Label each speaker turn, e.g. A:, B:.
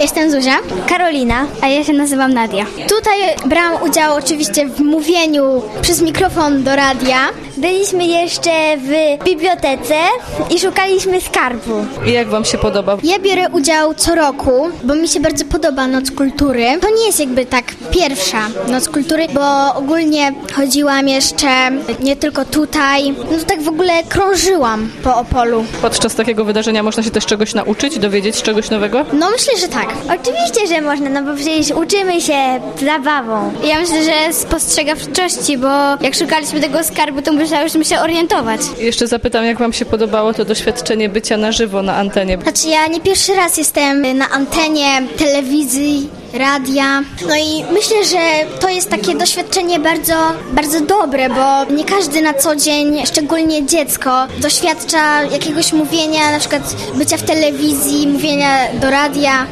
A: Jestem Zuzia.
B: Karolina.
A: A ja się nazywam Nadia. Tutaj brałam udział oczywiście w mówieniu przez mikrofon do radia.
B: Byliśmy jeszcze w bibliotece i szukaliśmy skarbu.
C: I jak wam się podoba?
A: Ja biorę udział co roku, bo mi się bardzo podoba Noc Kultury. To nie jest jakby tak pierwsza Noc Kultury, bo ogólnie chodziłam jeszcze nie tylko tutaj, no to tak w ogóle krążyłam po Opolu.
C: Podczas takiego wydarzenia można się też czegoś nauczyć, dowiedzieć czegoś nowego?
A: No myślę, że tak.
B: Oczywiście, że można, no bo przecież uczymy się zabawą.
A: Ja myślę, że spostrzegawczości, bo jak szukaliśmy tego skarbu, to musiałyśmy się orientować.
C: Jeszcze zapytam, jak wam się podobało to doświadczenie bycia na żywo na antenie?
A: Znaczy ja nie pierwszy raz jestem na antenie telewizji, radia. No i myślę, że to jest takie doświadczenie bardzo, bardzo dobre, bo nie każdy na co dzień, szczególnie dziecko, doświadcza jakiegoś mówienia, na przykład bycia w telewizji, mówienia do radia.